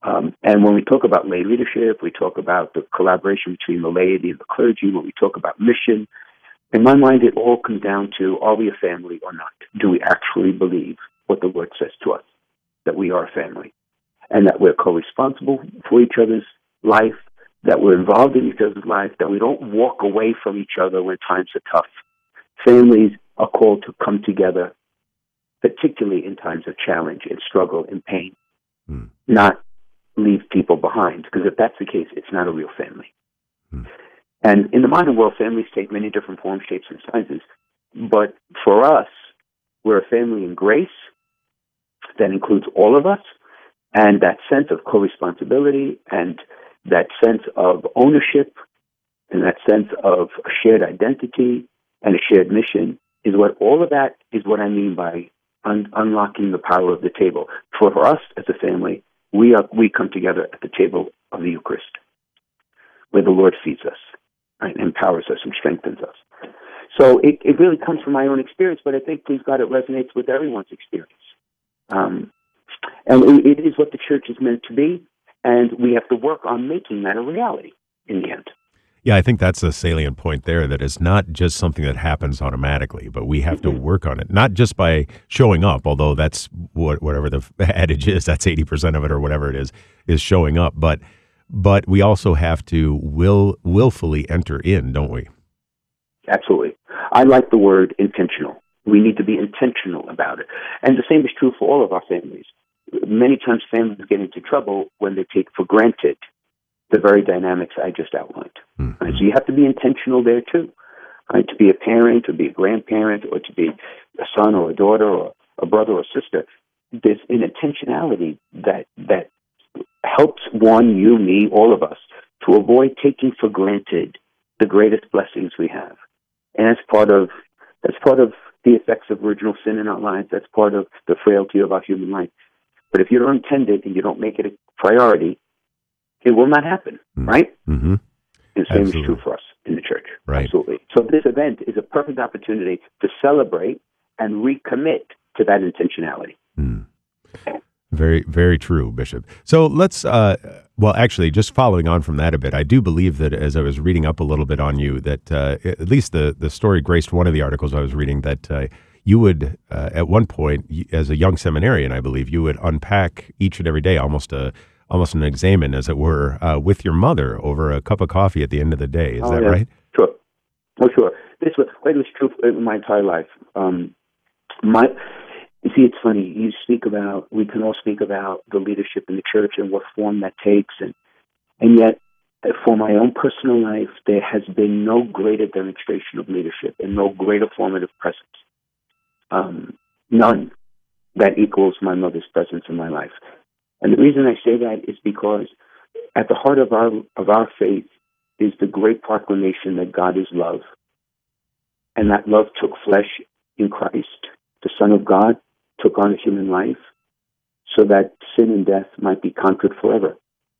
I: Um, and when we talk about lay leadership, we talk about the collaboration between the laity and the clergy. When we talk about mission, in my mind, it all comes down to, are we a family or not? Do we actually believe what the Word says to us, that we are a family, and that we're co-responsible for each other's life, that we're involved in each other's life, that we don't walk away from each other when times are tough. Families are called to come together, particularly in times of challenge and struggle and pain, mm. not leave people behind, because if that's the case, it's not a real family. Mm. And in the modern world, families take many different forms, shapes, and sizes. But for us, we're a family in grace that includes all of us, and that sense of co-responsibility and that sense of ownership and that sense of a shared identity and a shared mission is what all of that is what I mean by un- unlocking the power of the table. For, for us as a family, we are we come together at the table of the Eucharist, where the Lord feeds us, right, empowers us and strengthens us. So it, it really comes from my own experience, but I think, please God, it resonates with everyone's experience. Um, and it, it is what the church is meant to be, and we have to work on making that a reality in the end.
B: Yeah, I think that's a salient point there, that it's not just something that happens automatically, but we have mm-hmm. to work on it, not just by showing up, although that's what, whatever the adage is, that's eighty percent of it or whatever it is, is showing up. But but we also have to will willfully enter in, don't we?
I: Absolutely. I like the word intentional. We need to be intentional about it. And the same is true for all of our families. Many times families get into trouble when they take for granted the very dynamics I just outlined. Mm-hmm. Right? So you have to be intentional there too. Right? To be a parent, to be a grandparent, or to be a son or a daughter or a brother or sister, there's an intentionality that that helps one, you, me, all of us, to avoid taking for granted the greatest blessings we have. And that's part of that's part of the effects of original sin in our lives. That's part of the frailty of our human life. But if you don't intend it and you don't make it a priority, it will not happen, mm-hmm. right?
B: Mm-hmm.
I: And the same Absolutely. Is true for us in the church.
B: Right.
I: Absolutely. So this event is a perfect opportunity to celebrate and recommit to that intentionality.
B: Mm. Very, very true, Bishop. So let's, uh, well, actually, just following on from that a bit, I do believe that as I was reading up a little bit on you, that uh, at least the, the story graced one of the articles I was reading, that uh, you would, uh, at one point, as a young seminarian, I believe, you would unpack each and every day, almost a almost an examen, as it were, uh, with your mother over a cup of coffee at the end of the day. Is
I: oh,
B: that
I: yeah.
B: right?
I: Sure. Oh, sure. This was, it was true in my entire life. Um, my, you see, it's funny. You speak about, we can all speak about the leadership in the church and what form that takes. And, and yet, for my own personal life, there has been no greater demonstration of leadership and no greater formative presence. Um, none that equals my mother's presence in my life. And the reason I say that is because at the heart of our of our faith is the great proclamation that God is love. And that love took flesh in Christ. The Son of God took on a human life so that sin and death might be conquered forever.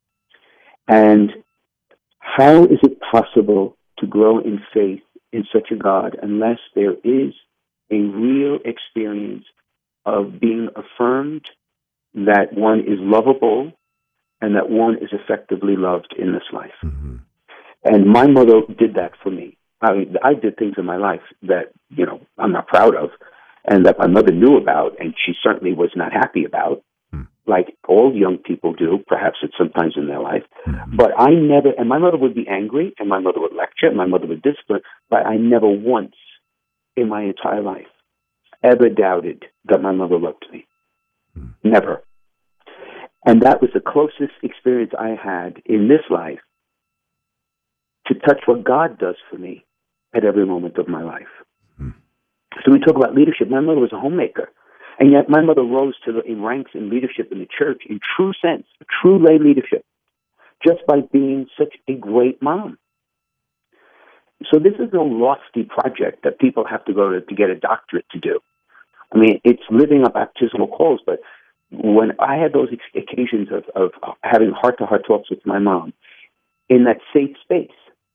I: And how is it possible to grow in faith in such a God unless there is a real experience of being affirmed that one is lovable and that one is effectively loved in this life? Mm-hmm. And my mother did that for me. I mean, I did things in my life that, you know, I'm not proud of and that my mother knew about and she certainly was not happy about, mm-hmm. like all young people do, perhaps at some times in their life. Mm-hmm. But I never, and my mother would be angry and my mother would lecture and my mother would discipline, but I never once in my entire life ever doubted that my mother loved me. Never. And that was the closest experience I had in this life to touch what God does for me at every moment of my life. Mm. So we talk about leadership. My mother was a homemaker. And yet my mother rose to the in ranks in leadership in the church in true sense, true lay leadership, just by being such a great mom. So this is no lofty project that people have to go to, to get a doctorate to do. I mean, it's living up baptismal calls, but when I had those occasions of, of having heart-to-heart talks with my mom in that safe space,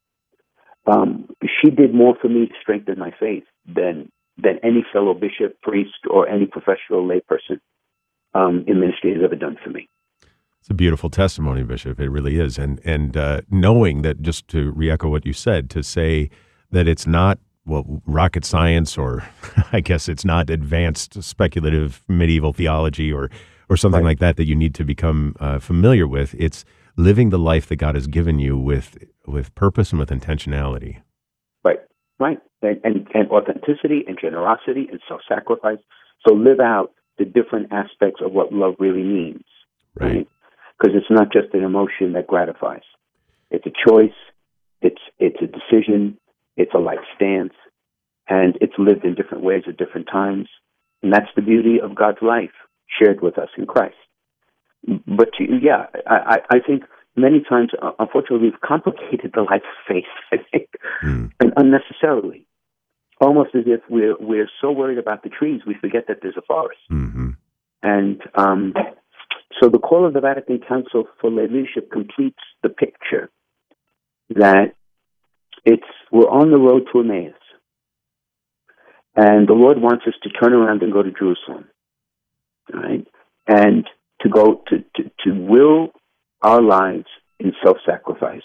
I: um, she did more for me to strengthen my faith than than any fellow bishop, priest, or any professional layperson um, in ministry has ever done for me.
B: It's a beautiful testimony, Bishop. It really is. And and uh, knowing that, just to re-echo what you said, to say that it's not, well, rocket science, or I guess it's not advanced speculative medieval theology or, or something
I: Right.
B: like that that you need to become uh, familiar with. It's living the life that God has given you with with purpose and with intentionality.
I: Right, right. And, and, and authenticity and generosity and self-sacrifice. So live out the different aspects of what love really means.
B: Right.
I: Because it's not just an emotion that gratifies. It's a choice. It's it's a decision. It's a life stance. And it's lived in different ways at different times. And that's the beauty of God's life shared with us in Christ. But to, yeah, I, I I think many times, uh, unfortunately, we've complicated the life of faith, I think,
B: Mm.
I: and unnecessarily. Almost as if we're we're so worried about the trees, we forget that there's a forest.
B: Mm-hmm.
I: And um, so the call of the Vatican Council for Lay Leadership completes the picture that it's we're on the road to Emmaus. And the Lord wants us to turn around and go to Jerusalem, right? And to go to, to, to will our lives in self-sacrifice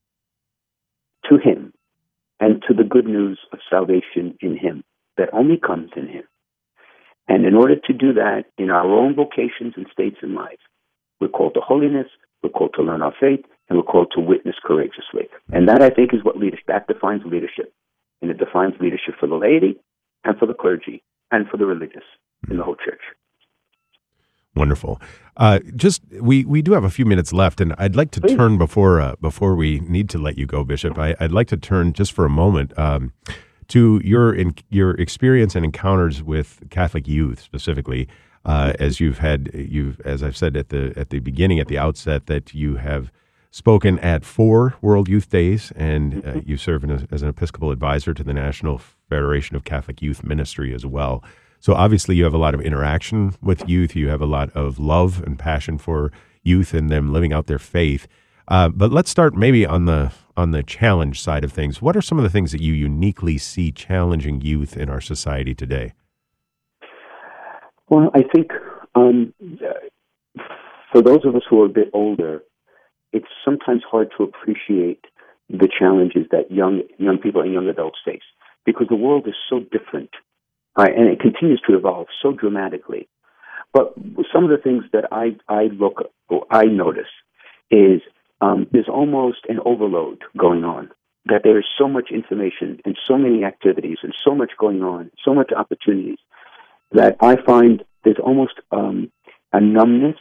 I: to Him and to the good news of salvation in Him that only comes in Him. And in order to do that in our own vocations and states in life, we're called to holiness, we're called to learn our faith, and we're called to witness courageously. And that, I think, is what leadership, that defines leadership. And it defines leadership for the laity and for the clergy and for the religious in the whole church.
B: Wonderful. Uh, just we, we do have a few minutes left, and I'd like to
I: Please.
B: turn before uh, before we need to let you go, Bishop. I, I'd like to turn just for a moment um, to your in, your experience and encounters with Catholic youth, specifically, uh, as you've had you've as I've said at the at the beginning, at the outset, that you have spoken at four World Youth Days, and uh, you serve in a, as an Episcopal advisor to the National Federation of Catholic Youth Ministry as well. So obviously you have a lot of interaction with youth. You have a lot of love and passion for youth and them living out their faith. Uh, but let's start maybe on the on the challenge side of things. What are some of the things that you uniquely see challenging youth in our society today?
I: Well, I think um, for those of us who are a bit older, it's sometimes hard to appreciate the challenges that young young people and young adults face because the world is so different. Right, and it continues to evolve so dramatically. But some of the things that I, I look, or I notice, is um, there's almost an overload going on. That there is so much information and so many activities and so much going on, so much opportunities, that I find there's almost um, a numbness,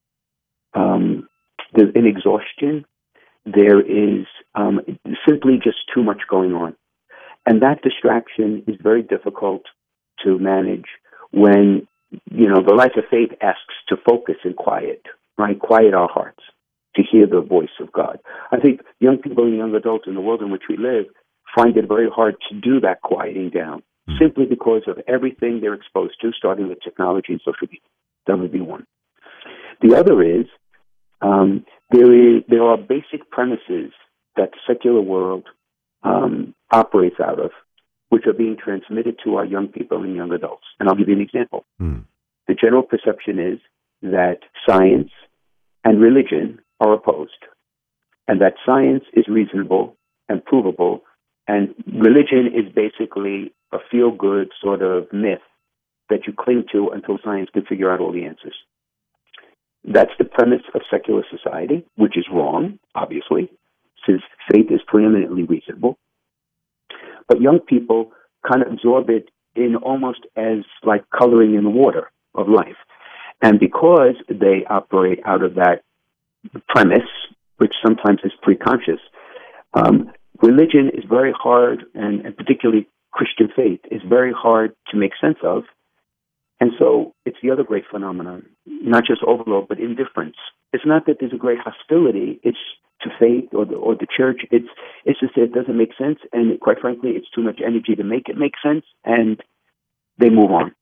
I: um, there's an exhaustion, there is um, simply just too much going on. And that distraction is very difficult to manage when, you know, the life of faith asks to focus and quiet, right? Quiet our hearts to hear the voice of God. I think young people and young adults in the world in which we live find it very hard to do that quieting down mm-hmm. simply because of everything they're exposed to, starting with technology and social media. That would be one. The other is, um, there is there are basic premises that the secular world um, operates out of, which are being transmitted to our young people and young adults. And I'll give you an example. Mm. The general perception is that science and religion are opposed, and that science is reasonable and provable, and religion is basically a feel-good sort of myth that you cling to until science can figure out all the answers. That's the premise of secular society, which is wrong, obviously, since faith is preeminently reasonable. But young people kind of absorb it in almost as like coloring in the water of life. And because they operate out of that premise, which sometimes is preconscious, um, religion is very hard, and, and particularly Christian faith, is very hard to make sense of. And so it's the other great phenomenon, not just overload, but indifference. It's not that there's a great hostility. It's to faith or the, or the church. It's it's just that it doesn't make sense, and quite frankly, it's too much energy to make it make sense, and they move on.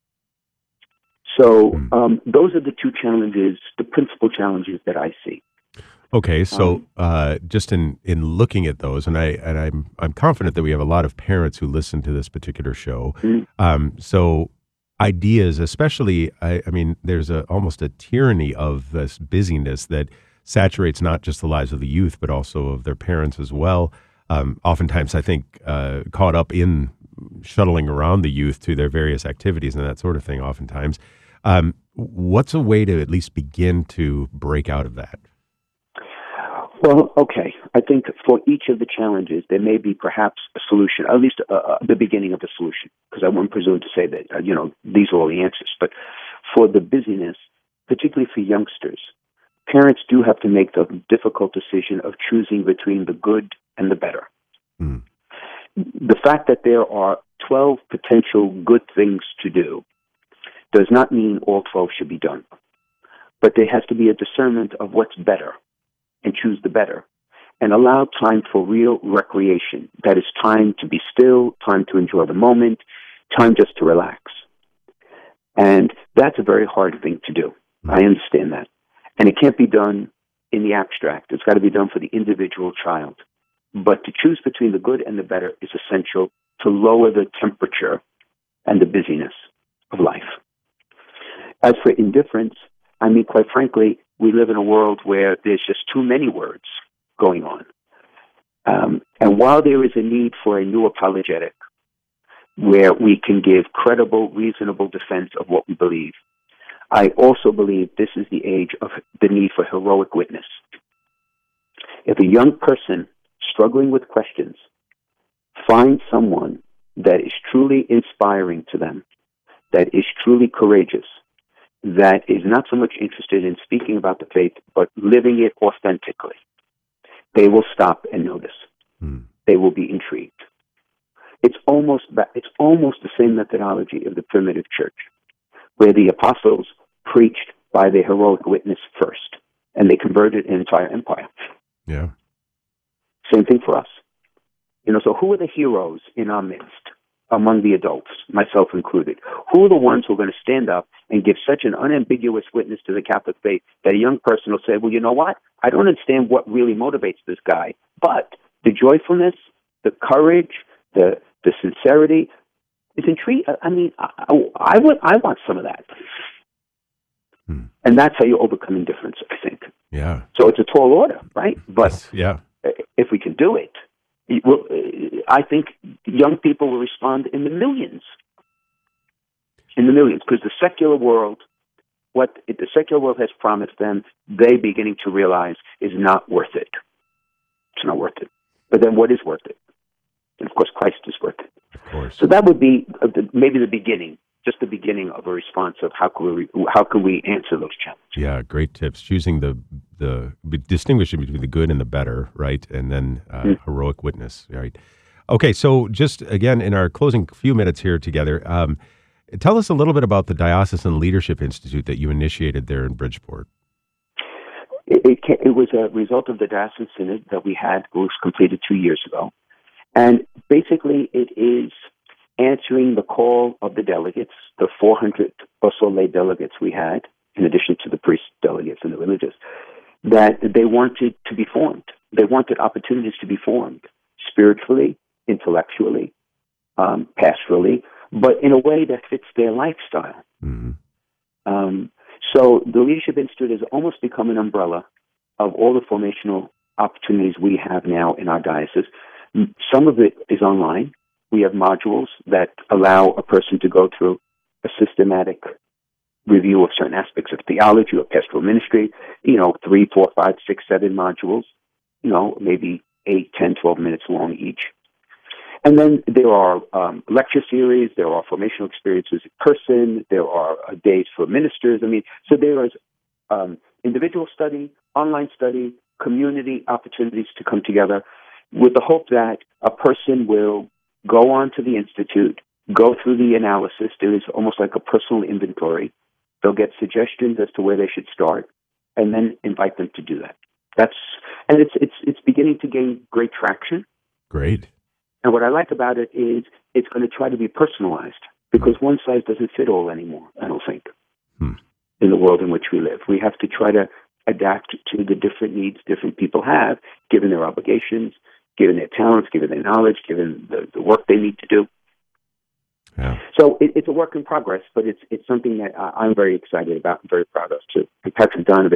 I: So um, those are the two challenges, the principal challenges that I see.
B: Okay, so
I: Um,
B: uh, just in, in looking at those, and I and I'm I'm confident that we have a lot of parents who listen to this particular show.
I: Mhm.
B: Um, so ideas, especially, I, I mean, there's a almost a tyranny of this busyness that saturates not just the lives of the youth, but also of their parents as well. Um, oftentimes, I think, uh, caught up in shuttling around the youth to their various activities and that sort of thing oftentimes. Um, what's a way to at least begin to break out of that?
I: Well, okay. I think for each of the challenges, there may be perhaps a solution, at least uh, uh, the beginning of a solution, because I wouldn't presume to say that, uh, you know, these are all the answers. But for the busyness, particularly for youngsters, parents do have to make the difficult decision of choosing between the good and the better. Mm. The fact that there are twelve potential good things to do does not mean all twelve should be done. But there has to be a discernment of what's better and choose the better and allow time for real recreation. That is time to be still, time to enjoy the moment, time just to relax. And that's a very hard thing to do. I understand that. And it can't be done in the abstract. It's got to be done for the individual child. But to choose between the good and the better is essential to lower the temperature and the busyness of life. As for indifference, I mean, quite frankly, we live in a world where there's just too many words going on. Um, and while there is a need for a new apologetic, where we can give credible, reasonable defense of what we believe, I also believe this is the age of the need for heroic witness. If a young person struggling with questions finds someone that is truly inspiring to them, that is truly courageous, that is not so much interested in speaking about the faith, but living it authentically, they will stop and notice. Hmm. They will be intrigued. It's almost it's almost the same methodology of the primitive church, where the apostles preached by the heroic witness first, and they converted an entire empire.
B: Yeah.
I: Same thing for us. You know, so who are the heroes in our midst, among the adults, myself included? Who are the ones who are going to stand up and give such an unambiguous witness to the Catholic faith that a young person will say, well, you know what? I don't understand what really motivates this guy, but the joyfulness, the courage, the the sincerity is intriguing. I mean, I, I, would, I want some of that. Hmm. And that's how you overcome indifference, I think.
B: Yeah.
I: So it's a tall order, right? But
B: yes, yeah.
I: if we can do it, Well, I think young people will respond in the millions, in the millions, because the secular world, what the secular world has promised them, they beginning to realize is not worth it. It's not worth it. But then what is worth it? And of course, Christ is worth it.
B: Of course.
I: So that would be maybe the beginning, just the beginning of a response of how can we how can we answer those challenges.
B: Yeah, great tips. Choosing the the distinguishing between the good and the better, right, and then uh, mm. heroic witness, right. Okay, so just again in our closing few minutes here together, um, tell us a little bit about the Diocesan Leadership Institute that you initiated there in Bridgeport.
I: It, it, it was a result of the Diocesan Synod that we had, was completed two years ago, and basically it is answering the call of the delegates, the four hundred or so lay delegates we had, in addition to the priest delegates and the religious, that they wanted to be formed. They wanted opportunities to be formed spiritually, intellectually, um, pastorally, but in a way that fits their lifestyle. Mm-hmm. Um, so the Leadership Institute has almost become an umbrella of all the formational opportunities we have now in our diocese. Some of it is online. We have modules that allow a person to go through a systematic review of certain aspects of theology or pastoral ministry, you know, three, four, five, six, seven modules, you know, maybe eight, ten, twelve minutes long each. And then there are um, lecture series, there are formational experiences in person, there are uh, days for ministers. I mean, so there is um, individual study, online study, community opportunities to come together with the hope that a person will go on to the Institute, go through the analysis. There is almost like a personal inventory. They'll get suggestions as to where they should start, and then invite them to do that. That's and it's it's it's beginning to gain great traction.
B: Great.
I: And what I like about it is it's going to try to be personalized, because one size doesn't fit all anymore, I don't think, hmm. in the world in which we live. We have to try to adapt to the different needs different people have, given their obligations, given their talents, given their knowledge, given the, the work they need to do.
B: Yeah.
I: So it, it's a work in progress, but it's it's something that I, I'm very excited about and very proud of too. And Patrick Donovan, who's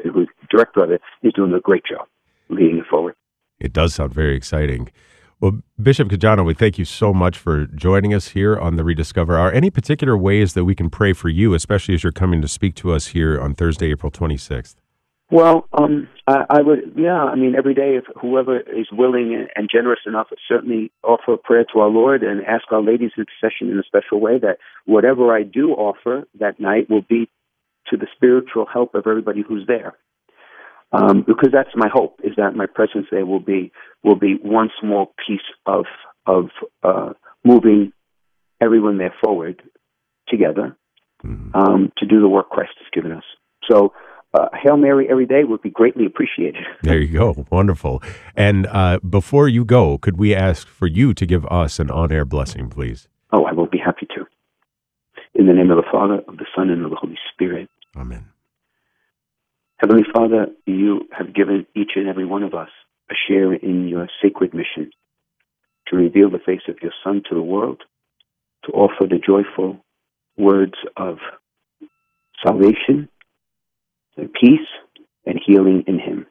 I: director of it, is doing a great job leading it forward.
B: It does sound very exciting. Well, Bishop Caggiano, we thank you so much for joining us here on the Rediscover Hour. Any particular ways that we can pray for you, especially as you're coming to speak to us here on Thursday, April twenty-sixth?
I: Well, um, I, I would, yeah, I mean, every day, if whoever is willing and, and generous enough, certainly offer a prayer to our Lord and ask Our Lady's intercession in a special way that whatever I do offer that night will be to the spiritual help of everybody who's there. Um, because that's my hope, is that my presence there will be will be one small piece of of uh, moving everyone there forward together um, to do the work Christ has given us. So, uh, Hail Mary every day would be greatly appreciated.
B: There you go. Wonderful. And uh, before you go, could we ask for you to give us an on-air blessing, please?
I: Oh, I will be happy to. In the name of the Father, of the Son, and of the Holy Spirit.
B: Amen.
I: Heavenly Father, you have given each and every one of us a share in your sacred mission to reveal the face of your Son to the world, to offer the joyful words of salvation, and peace, and healing in him.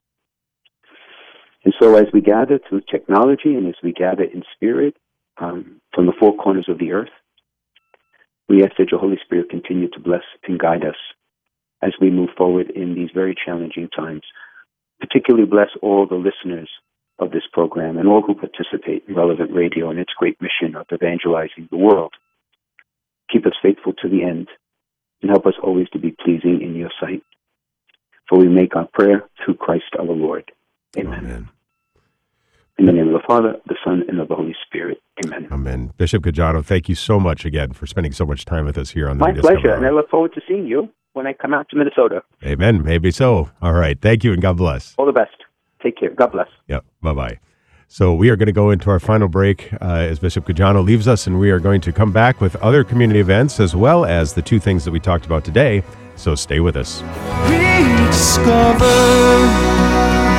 I: And so as we gather through technology and as we gather in spirit um, from the four corners of the earth, we ask that your Holy Spirit continue to bless and guide us as we move forward in these very challenging times. Particularly bless all the listeners of this program and all who participate in Relevant Radio and its great mission of evangelizing the world. Keep us faithful to the end and help us always to be pleasing in your sight. For we make our prayer through Christ our Lord. Amen.
B: Amen.
I: In the name of the Father, the Son, and of the Holy Spirit. Amen.
B: Amen. Bishop Caggiano, thank you so much again for spending so much time with us here on the
I: My
B: Rediscover
I: pleasure,
B: Hour.
I: and I look forward to seeing you when I come out to Minnesota.
B: Amen. Maybe so. All right. Thank you, and God bless.
I: All the best. Take care. God bless.
B: Yep. Bye-bye. So we are going to go into our final break uh, as Bishop Caggiano leaves us, and we are going to come back with other community events as well as the two things that we talked about today. So stay with us.
C: Rediscover.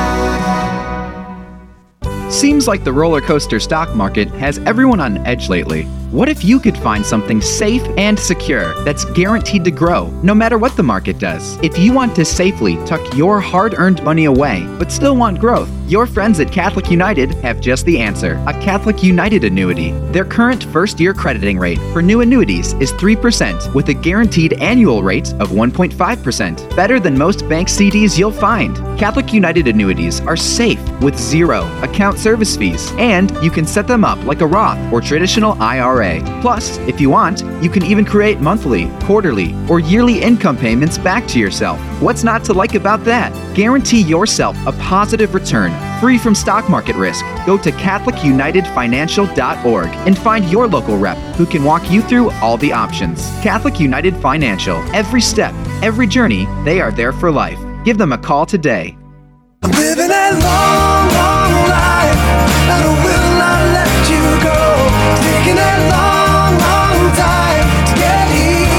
J: Seems like the roller coaster stock market has everyone on edge lately. What if you could find something safe and secure that's guaranteed to grow, no matter what the market does? If you want to safely tuck your hard-earned money away, but still want growth, your friends at Catholic United have just the answer. A Catholic United annuity. Their current first-year crediting rate for new annuities is three percent, with a guaranteed annual rate of one point five percent. Better than most bank C Ds you'll find. Catholic United annuities are safe with zero account service fees, and you can set them up like a Roth or traditional I R A. Plus, if you want, you can even create monthly, quarterly, or yearly income payments back to yourself. What's not to like about that? Guarantee yourself a positive return, free from stock market risk. Go to Catholic United Financial dot org and find your local rep who can walk you through all the options. Catholic United Financial. Every step, every journey, they are there for life. Give them a call today.
C: I'm living a long, long life, and I will not let you go. Taking a long, long time to get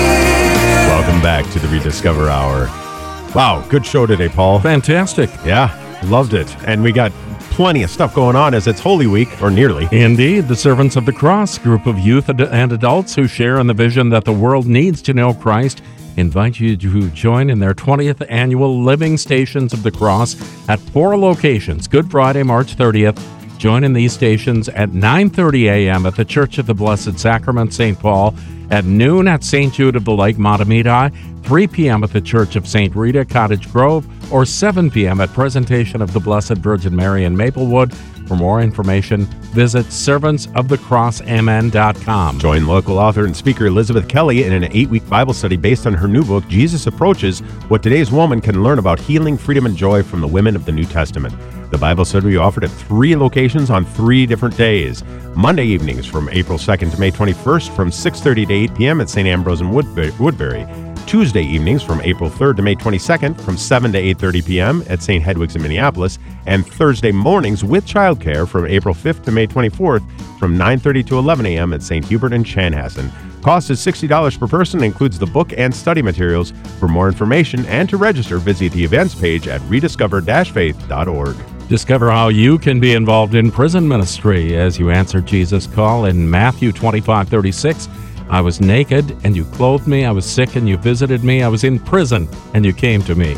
C: here.
B: Welcome back to the Rediscover Hour. Wow, good show today, Paul.
K: Fantastic.
B: Yeah, loved it. And we got plenty of stuff going on as it's Holy Week, or nearly.
K: Indeed, the Servants of the Cross, group of youth and adults who share in the vision that the world needs to know Christ, invite you to join in their twentieth annual Living Stations of the Cross at four locations. Good Friday, March thirtieth. Join in these stations at nine thirty a.m. at the Church of the Blessed Sacrament, Saint Paul, at noon at Saint Jude of the Lake, Matamidi, three p.m. at the Church of Saint Rita, Cottage Grove, or seven p.m. at Presentation of the Blessed Virgin Mary in Maplewood. For more information, visit servants of the cross m n dot com.
B: Join local author and speaker Elizabeth Kelly in an eight-week Bible study based on her new book, Jesus Approaches, What Today's Woman Can Learn About Healing, Freedom, and Joy from the Women of the New Testament. The Bible study will be offered at three locations on three different days. Monday evenings from April second to May twenty-first from six thirty to eight p.m. at Saint Ambrose in Woodbury. Tuesday evenings from April third to May twenty-second from seven to eight thirty p.m. at Saint Hedwig's in Minneapolis, and Thursday mornings with childcare from April fifth to May twenty-fourth from nine thirty to eleven a.m. at Saint Hubert in Chanhassen. Cost is sixty dollars per person, includes the book and study materials. For more information and to register, visit the events page at rediscover dash faith dot org.
K: Discover how you can be involved in prison ministry as you answer Jesus' call in Matthew twenty-five thirty-six. I was naked, and you clothed me. I was sick, and you visited me. I was in prison, and you came to me.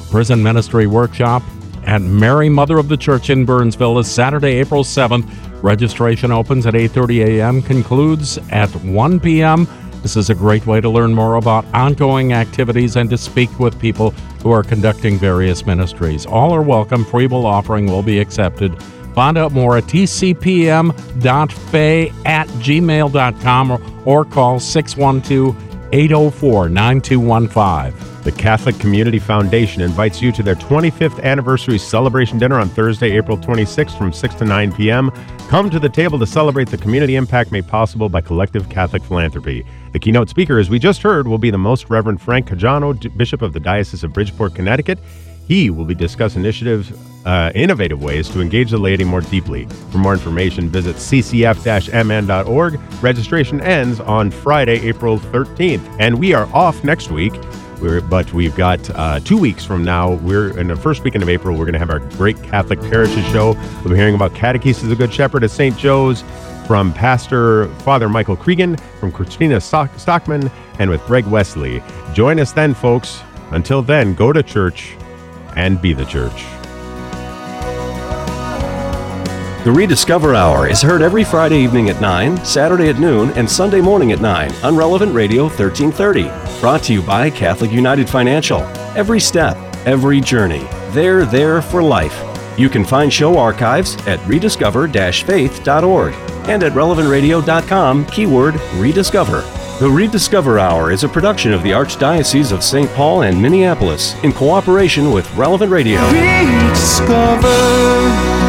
K: Prison Ministry Workshop at Mary Mother of the Church in Burnsville is Saturday, April seventh. Registration opens at eight thirty a.m., concludes at one p.m. This is a great way to learn more about ongoing activities and to speak with people who are conducting various ministries. All are welcome. Free will offering will be accepted. Find out more at t c p m dot f a at gmail dot com or, or call six one two, eight oh four, nine two one five.
B: The Catholic Community Foundation invites you to their twenty-fifth anniversary celebration dinner on Thursday, April twenty-sixth from six to nine p.m. Come to the table to celebrate the community impact made possible by collective Catholic philanthropy. The keynote speaker, as we just heard, will be the Most Reverend Frank Caggiano, Bishop of the Diocese of Bridgeport, Connecticut. He will be discussing initiatives, uh, innovative ways to engage the laity more deeply. For more information, visit c c f dash m n dot org. Registration ends on Friday, April thirteenth. And we are off next week. We're, but we've got uh, two weeks from now, we're in the first weekend of April, we're going to have our great Catholic Parishes show. We'll be hearing about Catechesis of the Good Shepherd at Saint Joe's from Pastor Father Michael Cregan, from Christina Stock- Stockman, and with Greg Wesley. Join us then, folks. Until then, go to church and be the church.
A: The Rediscover Hour is heard every Friday evening at nine, Saturday at noon, and Sunday morning at nine on Relevant Radio thirteen thirty. Brought to you by Catholic United Financial. Every step, every journey. They're there for life. You can find show archives at rediscover dash faith dot org and at relevant radio dot com, keyword Rediscover. The Rediscover Hour is a production of the Archdiocese of Saint Paul and Minneapolis in cooperation with Relevant Radio.
C: Rediscover.